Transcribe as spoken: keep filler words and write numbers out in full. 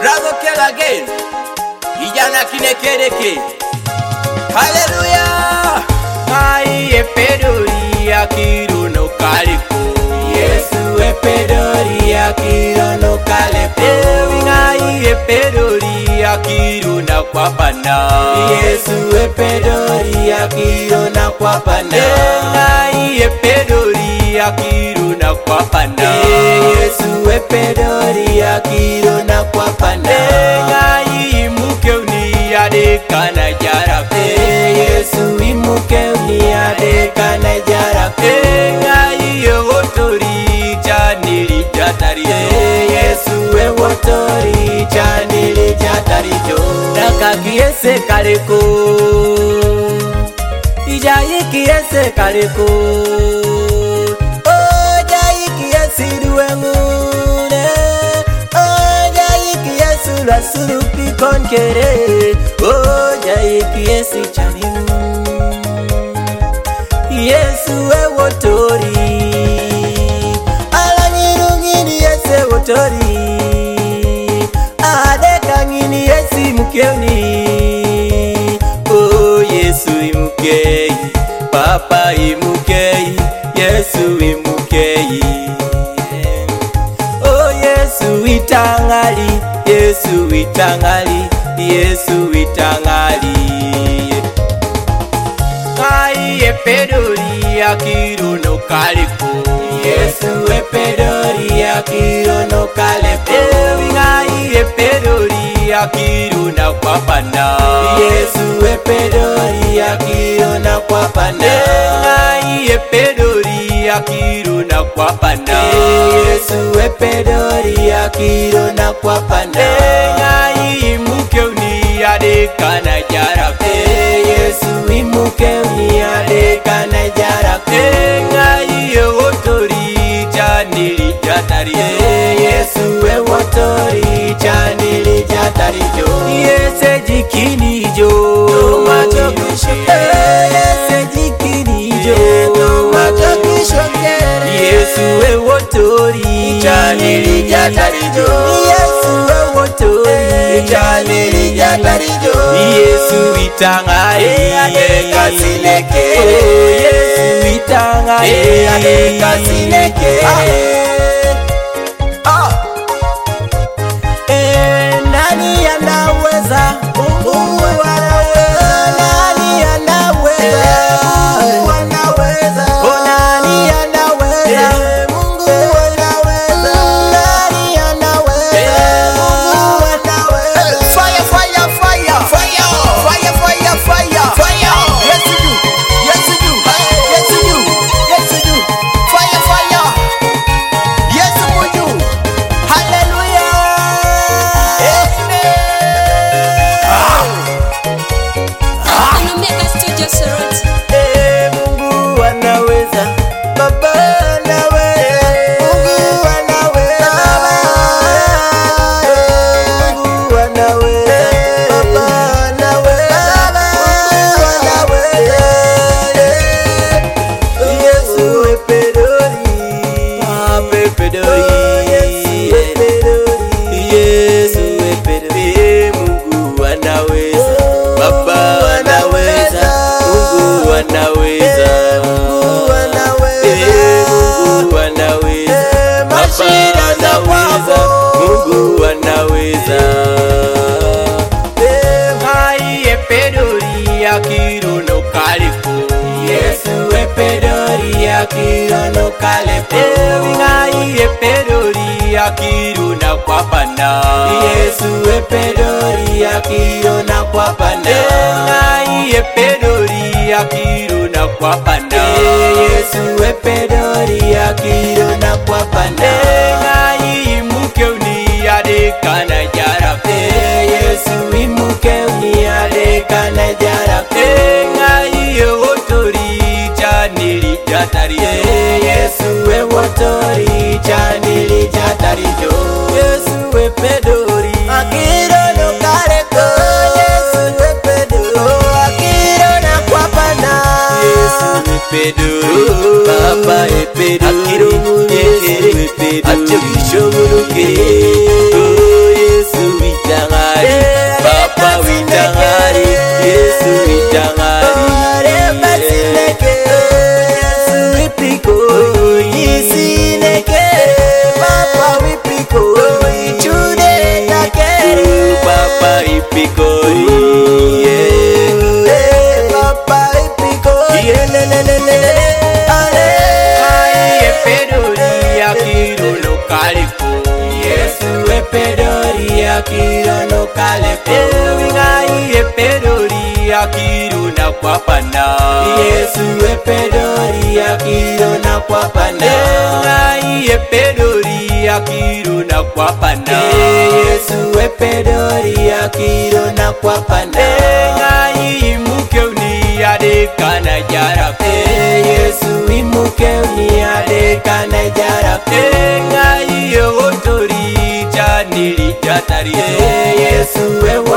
Rago kill again. Ijana kinekereke. Hallelujah. Ai epedori akiru no kaliko. Yesu epedori akiru no kalepo. Ai epedori akiru na kwapana. Yesu epedori akiru na kwapana. Ai epedori akiru na kwapana. Yesu epedori akiru na kwapana. Ai mukeuni ade kana jara. Yesu imukeuni ade kana jara. Ai yotori janili jatari. Yesu ewotori janili jatari jo. Daka kiese kareko. Ijayi kiese kareko. Oh jayi kiese duengune. Oh jayi kiese la surupi konkere. Oh jayi kiese chanimu. Yesu ewotori. Ala nyirungini Yesu ewotori. Adeka ngini Yesu mukeuni. Oh Yesu imukei. Papa imukei. Yesu imukei. Oh Yesu itangali. Yesu itangali. Yesu itangali. Ai epedori akiru no kaliko. Yesu epedori akiru no kalepo. Ai epedori akiru na kwapana. Yesu epedori akiru na kwapana. Ai epedori akiru na kwapana. Yesu epedori akiru na kwapana. Ai mukeuni ade kana jara. Yesu imukeuni ade kana jara. Ai yotori janili jatari. Yesu ewotori janili jatari jo. Yese jikini jo. Tomato kishoke. Yese jikini jo. Tomato kishoke. Yesu ewotori janili jatari jo. Yesu ewotori janili jatari jo. Yesu itangai ade kasileke. Yesu itangai ade kasileke. Ah. Eh, nani anaweza? Mungu anaweza. Nani anaweza? Mungu anaweza. Oh, nani anaweza? Mungu anaweza. Nani anaweza? Mungu anaweza. Fire, fire, fire, fire, fire, fire, fire, fire. Yes you do, yes you do, yes you do, yes you do. Fire, fire. Yes for you. Hallelujah. Omega Studio Soroti. Eh, Mungu anaweza. Baba anaweza. Mungu anaweza. Mungu anaweza. Baba anaweza. Mungu anaweza. Yesu epedori. Papa epedori. Yesu epedori. Yesu epedori. Mungu anaweza. Baba anaweza. Mungu anaweza. Mungu anaweza. Mungu anaweza. Baba anaweza. Mungu anaweza. Ai epedori akiru no kaliko. Yesu epedori akiru no kalepo. Ai epedori akiru na kwapana. Yesu epedori akiru na kwapana. Ai epedori akiru na kwapana. Yesu epedori akiru na kwapana. Ai mukeuni ade kana jara. Yesu imukeuni ade kana jara. Ai yotori janili jatari. Yesu ewotori janili jatari jo. Yesu epedori akiru no kaliko. Yesu epedori akiru na kwapana. Yesu epedori. Baba epedori. Akiru Yesu epedori. Acho kishomuru ke. Oh Yesu ipikori Papa ipikori Ale Ngai epedori akiro no kalepo Yesu epedori akiro no kalepo Ngai epedori akiro na kwapana Yesu epedori akiro na kwapana Ngai epedori akiro na kwapana Yesu epedori akiro na kwapana Ngai mukeuni adekana jarake Yesu imukeuni adekana jarake Ngai otori chanili jatari Yesu ewo